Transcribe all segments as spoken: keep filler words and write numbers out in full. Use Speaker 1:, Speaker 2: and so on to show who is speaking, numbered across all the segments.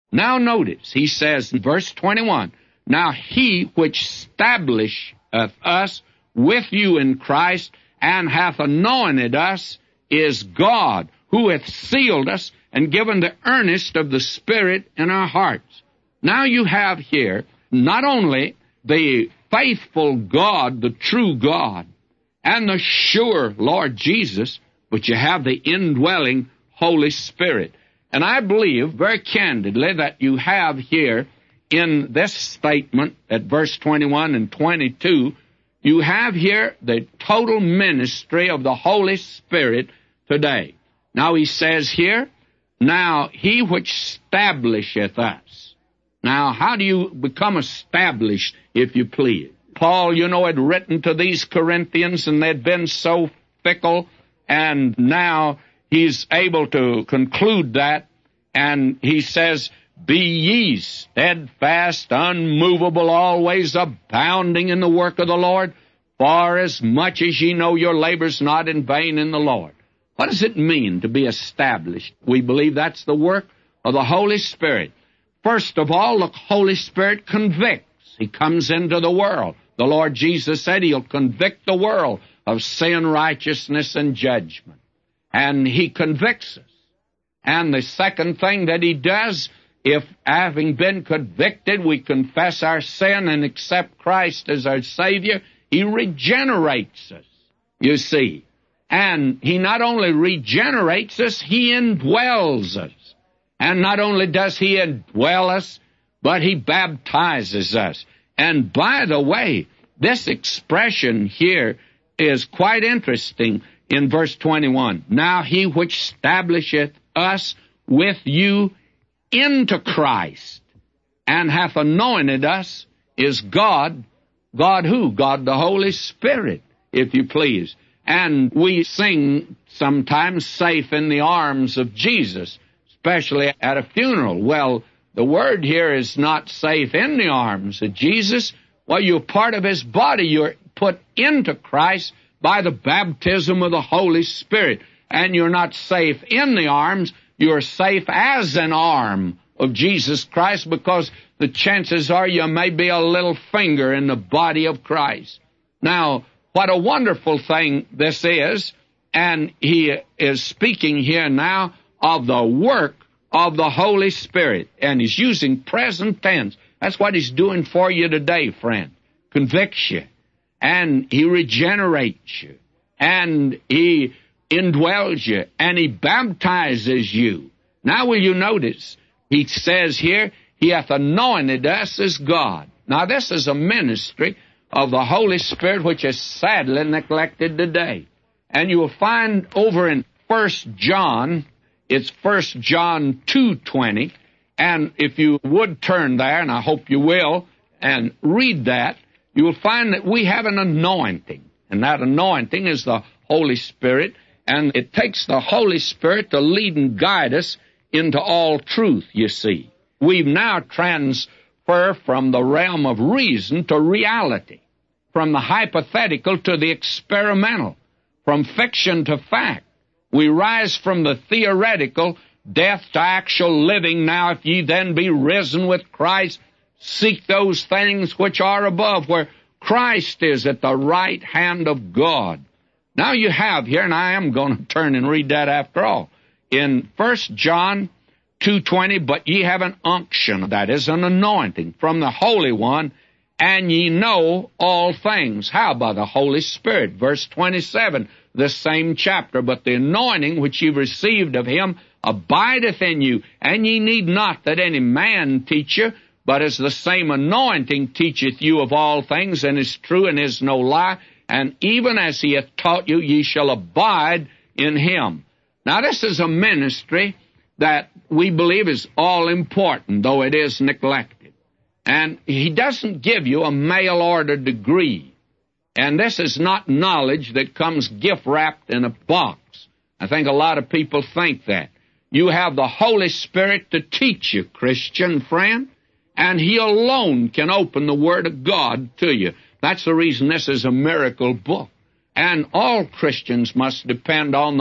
Speaker 1: Now notice, he says in verse twenty-one, Now he which establisheth us with you in Christ, and hath anointed us, is God, who hath sealed us, and given the earnest of the Spirit in our hearts. Now you have here not only the faithful God, the true God, and the sure Lord Jesus, but you have the indwelling Holy Spirit. And I believe very candidly that you have here in this statement at verse twenty-one and twenty-two, you have here the total ministry of the Holy Spirit today. Now he says here, Now he which establisheth us. Now, how do you become established, if you please? Paul, you know, had written to these Corinthians, and they'd been so fickle, and now he's able to conclude that, and he says, Be ye steadfast, unmovable, always abounding in the work of the Lord, for as much as ye know your labor's not in vain in the Lord. What does it mean to be established? We believe that's the work of the Holy Spirit. First of all, the Holy Spirit convicts. He comes into the world. The Lord Jesus said He'll convict the world of sin, righteousness, and judgment. And He convicts us. And the second thing that He does, if having been convicted, we confess our sin and accept Christ as our Savior, He regenerates us, you see. And He not only regenerates us, He indwells us. And not only does He indwell us, but He baptizes us. And by the way, this expression here is quite interesting in verse twenty-one. Now He which establisheth us with you into Christ, and hath anointed us, is God. God who? God the Holy Spirit, if you please. And we sing sometimes, Safe in the Arms of Jesus, especially at a funeral. Well, the word here is not safe in the arms of Jesus. Well, you're part of His body. You're put into Christ by the baptism of the Holy Spirit. And you're not safe in the arms. You're safe as an arm of Jesus Christ, because the chances are you may be a little finger in the body of Christ. Now, what a wonderful thing this is. And he is speaking here now of the work of the Holy Spirit. And he's using present tense. That's what he's doing for you today, friend. Convicts you. And he regenerates you. And he indwells you. And he baptizes you. Now will you notice, he says here, he hath anointed us as God. Now this is a ministry of the Holy Spirit which is sadly neglected today. And you will find over in First John, it's First John two twenty, and if you would turn there, and I hope you will, and read that, you will find that we have an anointing. And that anointing is the Holy Spirit, and it takes the Holy Spirit to lead and guide us into all truth, you see. We've now transferred from the realm of reason to reality, from the hypothetical to the experimental, from fiction to fact. We rise from the theoretical, death to actual living. Now if ye then be risen with Christ, seek those things which are above, where Christ is at the right hand of God. Now you have here, and I am going to turn and read that after all, in First John two twenty, but ye have an unction, that is an anointing, from the Holy One, and ye know all things. How? By the Holy Spirit. Verse twenty-seven, the same chapter, but the anointing which ye received of Him abideth in you, and ye need not that any man teach you, but as the same anointing teacheth you of all things, and is true and is no lie, and even as He hath taught you, ye shall abide in Him. Now this is a ministry that we believe is all important, though it is neglected. And He doesn't give you a mail-order degree. And this is not knowledge that comes gift-wrapped in a box. I think a lot of people think that. You have the Holy Spirit to teach you, Christian friend, and He alone can open the Word of God to you. That's the reason this is a miracle book. And all Christians must depend on the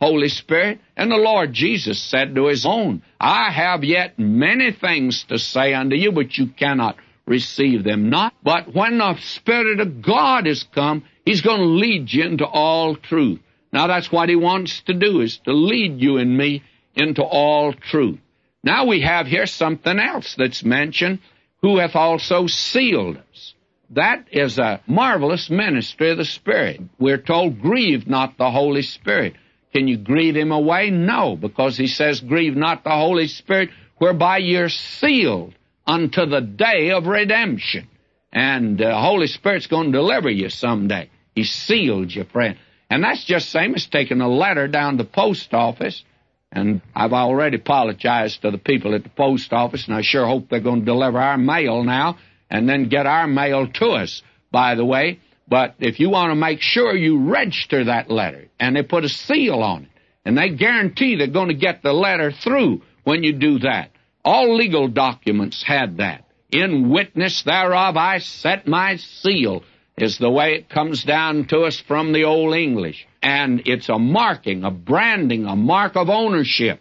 Speaker 1: Holy Spirit. And the Lord Jesus said to his own, I have yet many things to say unto you, but you cannot receive them not. But when the Spirit of God is come, he's going to lead you into all truth. Now that's what he wants to do, is to lead you and me into all truth. Now we have here something else that's mentioned, who hath also sealed us. That is a marvelous ministry of the Spirit. We're told, grieve not the Holy Spirit. Can you grieve him away? No, because he says, grieve not the Holy Spirit, whereby you're sealed unto the day of redemption. And the Holy Spirit's going to deliver you someday. He sealed you, friend. And that's just the same as taking a letter down to the post office. And I've already apologized to the people at the post office, and I sure hope they're going to deliver our mail now and then get our mail to us, by the way. But if you want to make sure you register that letter, and they put a seal on it, and they guarantee they're going to get the letter through when you do that. All legal documents had that. In witness thereof I set my seal, is the way it comes down to us from the Old English. And it's a marking, a branding, a mark of ownership.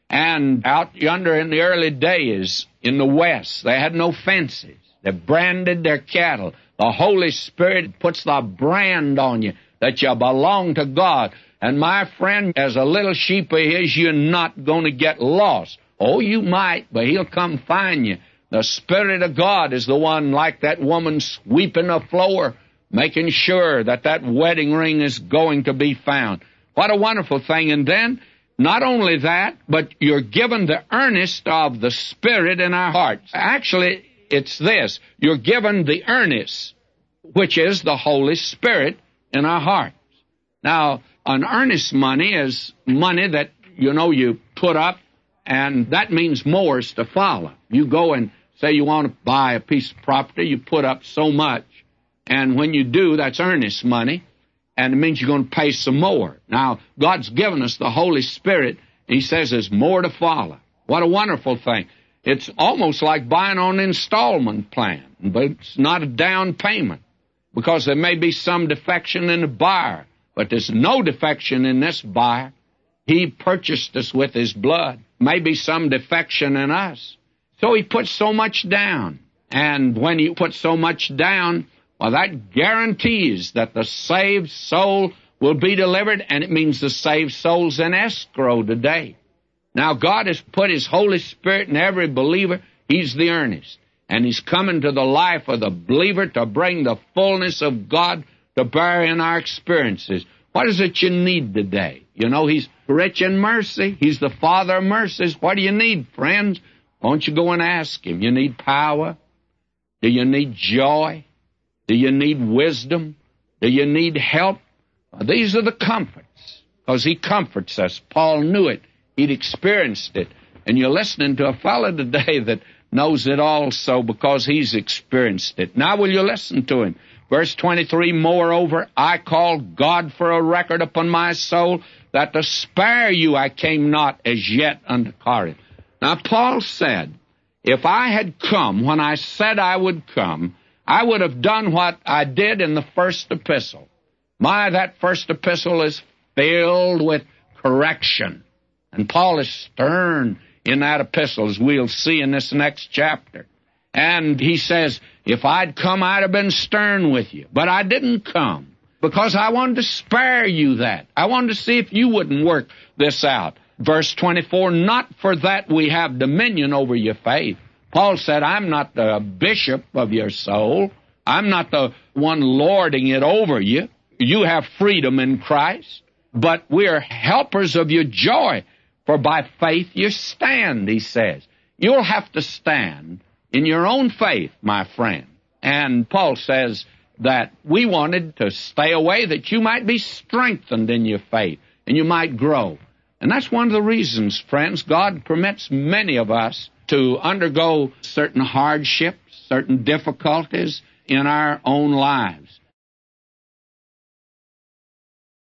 Speaker 1: And out yonder in the early days in the West, they had no fences. They branded their cattle. The Holy Spirit puts the brand on you that you belong to God. And my friend, as a little sheep of his, you're not going to get lost. Oh, you might, but he'll come find you. The Spirit of God is the one, like that woman sweeping the floor, making sure that that wedding ring is going to be found. What a wonderful thing. And then, not only that, but you're given the earnest of the Spirit in our hearts. Actually, it's this. You're given the earnest, which is the Holy Spirit in our hearts. Now, an earnest money is money that, you know, you put up, and that means more is to follow. You go and say you want to buy a piece of property, you put up so much, and when you do, that's earnest money, and it means you're going to pay some more. Now, God's given us the Holy Spirit, and he says there's more to follow. What a wonderful thing. It's almost like buying on an installment plan, but it's not a down payment, because there may be some defection in the buyer, but there's no defection in this buyer. He purchased us with his blood. Maybe some defection in us. So he put so much down. And when you put so much down, well, that guarantees that the saved soul will be delivered, and it means the saved soul's in escrow today. Now, God has put his Holy Spirit in every believer. He's the earnest. And he's coming to the life of the believer to bring the fullness of God to bear in our experiences. What is it you need today? You know, he's rich in mercy. He's the Father of mercies. What do you need, friends? Won't you go and ask him? You need power? Do you need joy? Do you need wisdom? Do you need help? Well, these are the comforts, because he comforts us. Paul knew it. He'd experienced it. And you're listening to a fellow today that knows it also because he's experienced it. Now will you listen to him? Verse twenty-three, moreover, I call God for a record upon my soul, that to spare you I came not as yet unto Corinth. Now, Paul said, if I had come when I said I would come, I would have done what I did in the first epistle. My, that first epistle is filled with correction. And Paul is stern in that epistle, as we'll see in this next chapter. And he says, if I'd come, I'd have been stern with you. But I didn't come, because I wanted to spare you that. I wanted to see if you wouldn't work this out. Verse twenty-four, not for that we have dominion over your faith. Paul said, I'm not the bishop of your soul. I'm not the one lording it over you. You have freedom in Christ. But we are helpers of your joy. For by faith you stand, he says. You'll have to stand in your own faith, my friend. And Paul says that we wanted to stay away that you might be strengthened in your faith and you might grow. And that's one of the reasons, friends, God permits many of us to undergo certain hardships, certain difficulties in our own lives.